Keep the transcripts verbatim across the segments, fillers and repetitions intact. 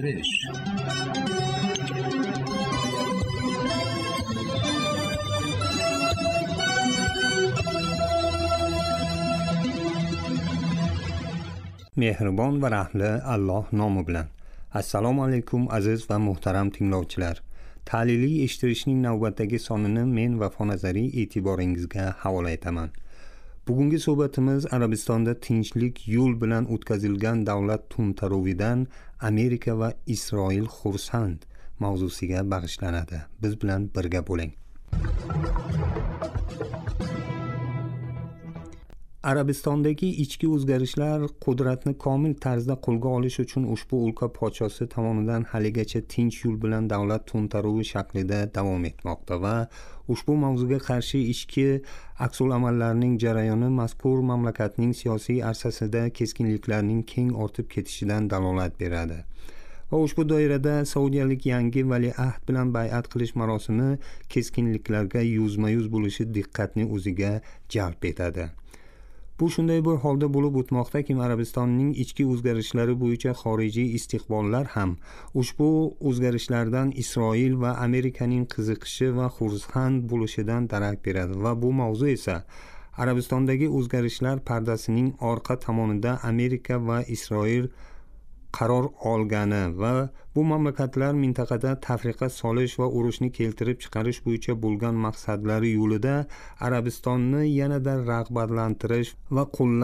گردش mehribon va rahmli Alloh nomi bilan. Assalomu alaykum aziz va muhtaram tinglovchilar. Tahliliy eshittirishning navbatdagi sonini men Vafo Nazariy e'tiboringizga havola etaman. Bugungi suhbatimiz Arabistonda tinchlik yo'l bilan o'tkazilgan davlat to'ntaruvidan Amerika va Isroil xursand mavzusiga bag'ishlanadi. Biz bilan birga bo'ling. Arabistondagi ichki o'zgarishlar qudratni komil tarzda qo'lga olish uchun ushbu o'lka podshosi tomonidan haligacha tinch yo'l bilan davlat to'ntaruvi shaklida davom etmoqda va ushbu mavzuga qarshi ichki aksul amallarning jarayoni mazkur mamlakatning siyosiy arsasida keskinliklarning keng ortib ketishidan dalolat beradi. Va ushbu doirada saudiyalik yangi valiahd bilan bay'at qilish marosimi keskinliklarga yuzma-yuz bo'lishi diqqatni o'ziga jalb etadi. Bu shunday bir holda bo'lib o'tmoqdaki, Arabistonning ichki o'zgarishlari bo'yicha xorijiy istiqbollar ham ushbu o'zgarishlardan Isroil va Amerikaning qiziqishi va xursand bo'lishidan darak beradi va bu mavzu esa Arabistondagi o'zgarishlar pardasining orqa tomonida Amerika va Isroil qaror olgani va bu mamlakatlar mintaqada tafriqa solish va urushni keltirib chiqarish bo'yicha bo'lgan maqsadlari yo'lida Arabistonni yanada rag'batlantirish va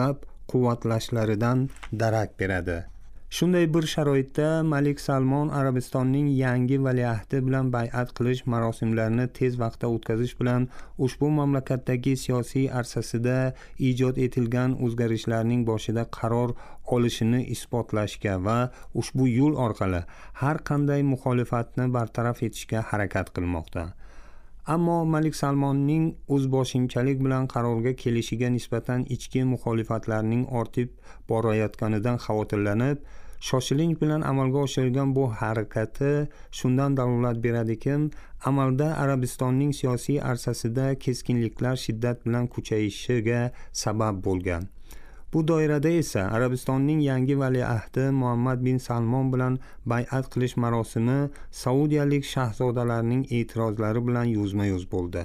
qo'llab-quvvatlashlaridan darak beradi. Shunday bir sharoitda Malik Salmon Arabistonning yangi valiahdi bilan bay'at qilish marosimlarini tez vaqtda o'tkazish bilan ushbu mamlakatdagi siyosiy arsasida ijod etilgan o'zgarishlarning boshida qaror olishini isbotlashga va ushbu yo'l orqali har qanday muxolifatni bartaraf etishga harakat qilmoqda. Ammo Malik Salmonning o'zboshimchalik bilan qarorga kelishiga nisbatan ichki muxolifatlarning ortib borayotganidan xavotirlanib, shoshilinch bilan amalga oshirilgan bu harakati shundan dalolat beradiki, amalda Arabistonning siyosiy arsasida keskinliklar shiddat bilan kuchayishiga sabab bo'lgan. Bu doirada esa Arabistonning yangi valiahdi Muhammad bin Salmon bilan bay'at qilish marosimi saudiyalik shahzodalarning e'tirozlari bilan yuzma-yuz bo'ldi.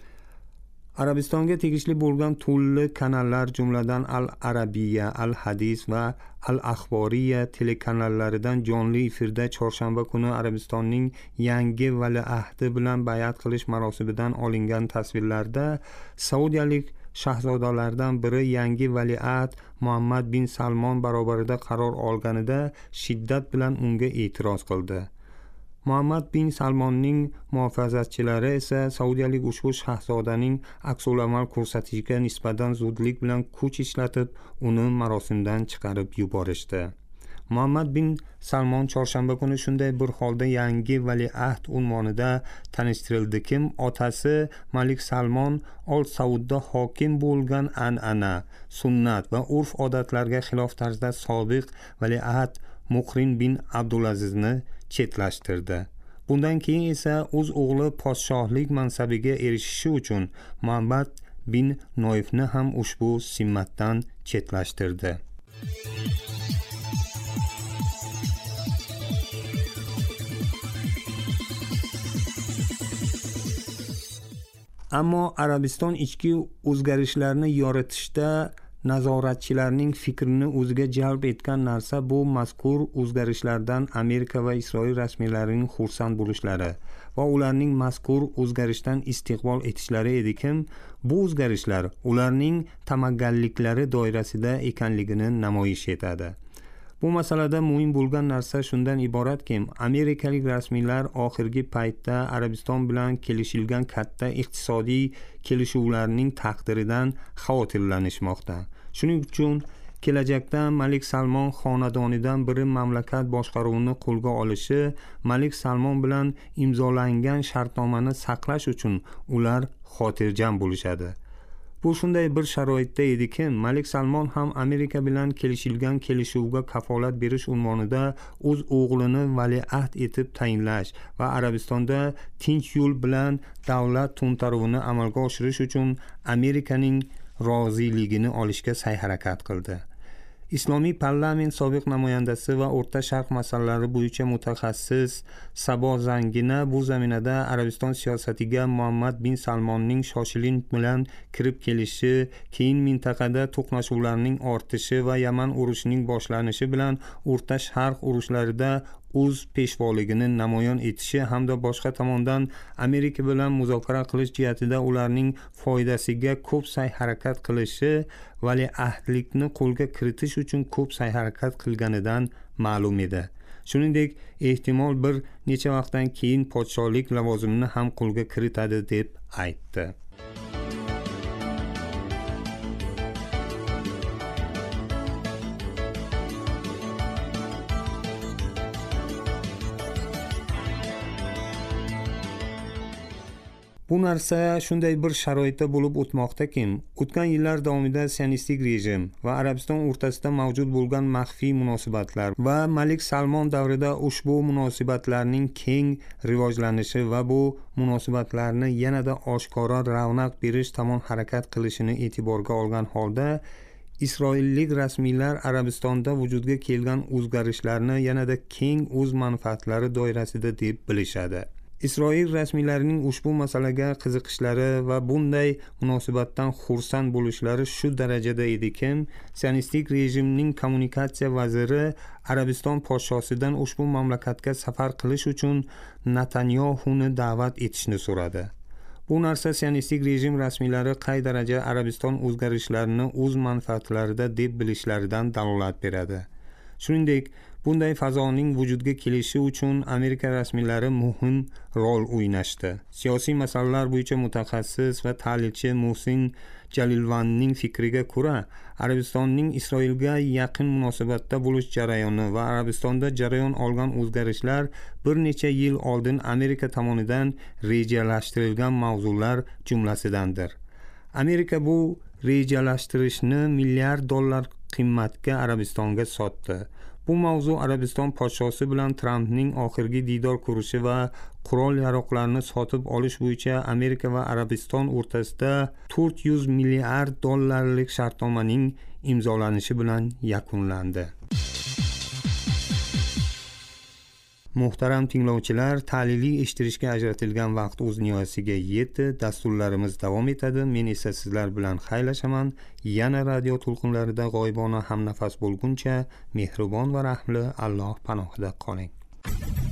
Arabistonga tegishli bo'lgan turli kanallar, jumladan Al-Arabiya, Al-Hadis va Al-Akhboriya telekanallaridan jonli efirda chorshanba kuni Arabistonning yangi valiahdi bilan bay'at qilish marosimidan olingan tasvirlarda saudiyalik shahzodalardan biri yangi valiahd Muhammad bin Salmon barobarida qaror olganida shiddat bilan unga e'tiroz qildi. Muhammad bin Salmonning muhofazatchilari esa saudiyalik ushbu shahzodaning aks-amal ko'rsatishiga nisbatan zudlik bilan kuch ishlatib, uni marosimdan chiqarib yuborishdi. Muhammad bin Salmon chorshanba kuni shunday bir holda yangi valiahd unvonida tanishtirildiki, otasi Malik Salmon Ol Saudda hokim bo'lgan an'ana, sunnat va urf-odatlarga xilof tarzda sobiq valiahd Muqrin bin Abdulazizni chetlashtirdi. Bundan keyin esa o'z o'g'li podshohlik mansabiga erishishi uchun Muhammad bin Noifni ham ushbu simmatdan chetlashtirdi. Ammo Arabiston ichki o'zgarishlarni yoritishda nazoratchilarning fikrini o'ziga jalb etgan narsa bu mazkur o'zgarishlardan Amerika va Isroil rasmiylarining xursand bo'lishlari va ularning mazkur o'zgarishdan istiqbol etishlari ediki, bu o'zgarishlar ularning tamagganliklari doirasida ekanligini namoyish etadi. Bu masalada muhim bo'lgan narsa shundan iboratki, amerikalik rasmiylar oxirgi paytda Arabiston bilan kelishilgan katta iqtisodiy kelishuvlarning taqdiridan xavotirlanishmoqda. Shuning uchun kelajakda Malik Salmon xonadonidan biri mamlakat boshqaruvini qo'lga olishi, Malik Salmon bilan imzolangan shartnomani saqlash uchun ular xotirjam bo'lishadi. Bu shunday bir sharoitda ediki, Malik Salmon ham Amerika bilan kelishilgan kelishuvga kafolat berish unvonida o'z o'g'lini valiahd etib tayinlash va Arabistonda tinch yo'l bilan davlat to'ntaruvini amalga oshirish uchun Amerikaning roziligini olishga sa'y harakat qildi. islomiy parlament sobiq namoyandasi va o'rta sharq masalalari bo'yicha mutaxassis Sabo Zangina bu zaminada Arabiston siyosatiga Muhammad bin Salmonning shoshilinch bilan kirib kelishi, keyin mintaqada to'qnashuvlarning ortishi va Yaman urushining boshlanishi bilan o'rta sharq urushlarida o'z peshvoligini namoyon etishi hamda boshqa tomondan Amerika bilan muzokara qilish jihatida ularning foydasiga ko'p sa'y-harakat qilishi valiahdlikni qo'lga kiritish uchun ko'p sa'y-harakat qilganidan ma'lum edi. Shuningdek, ehtimol bir necha vaqtdan keyin podshohlik lavozimini ham qo'lga kiritadi deb aytdi. Bu narsa shunday bir sharoitda bo'lib o'tmoqdaki, o'tgan yillar davomida sionistik rejim va Arabiston o'rtasida mavjud bo'lgan maxfiy munosabatlar va Malik Salmon davrida ushbu munosabatlarning keng rivojlanishi va bu munosabatlarni yanada oshkora ravnaq berish tomon harakat qilishini e'tiborga olgan holda, Isroillik rasmiylar Arabistonda vujudga kelgan o'zgarishlarni yanada keng o'z manfaatlari doirasida deb bilishadi. Isroil rasmiylarining ushbu masalaga qiziqishlari va bunday munosabatdan xursand bo'lishlari shu darajada ediki, sionistik rejimning kommunikatsiya vaziri Arabiston podshosidan ushbu mamlakatga safar qilish uchun Netanyaxuni da'vat etishni so'radi. Bu narsa sionistik rejim rasmiylari qay daraja Arabiston o'zgarishlarini o'z manfaatlarida deb bilishlaridan dalolat beradi. Shuningdek, bunday fazoning vujudga kelishi uchun Amerika rasmiylari muhim rol o'ynashdi. Siyosiy masalalar bo'yicha mutaxassis va tahlilchi Muhsin Jalilvanning fikriga ko'ra, Arabistonning Isroilga yaqin munosabatda bo'lish jarayoni va Arabistonda jarayon olgan o'zgarishlar bir necha yil oldin Amerika tomonidan rejalashtirilgan mavzular jumlasidandir. Amerika bu rejalashtirishni milliard dollar qimmatga Arabistonga sotdi. Bu mavzu Arabiston podshosi bilan Trampning oxirgi diydor ko'rishi va qurol yaroqlarni sotib olish bo'yicha Amerika va Arabiston o'rtasida to'rt yuz milliard dollarlik shartnomaning imzolanishi bilan yakunlandi. Muhtaram tinglovchilar, tahliliy eshittirishga ajratilgan vaqt o'z nihoyasiga yetdi. Dasturlarimiz davom etadi. Men esa sizlar bilan xayrlashaman. Yana radio to'lqinlarida g'oyibona hamnafas bo'lguncha mehribon va rahmli Alloh panohida qoling.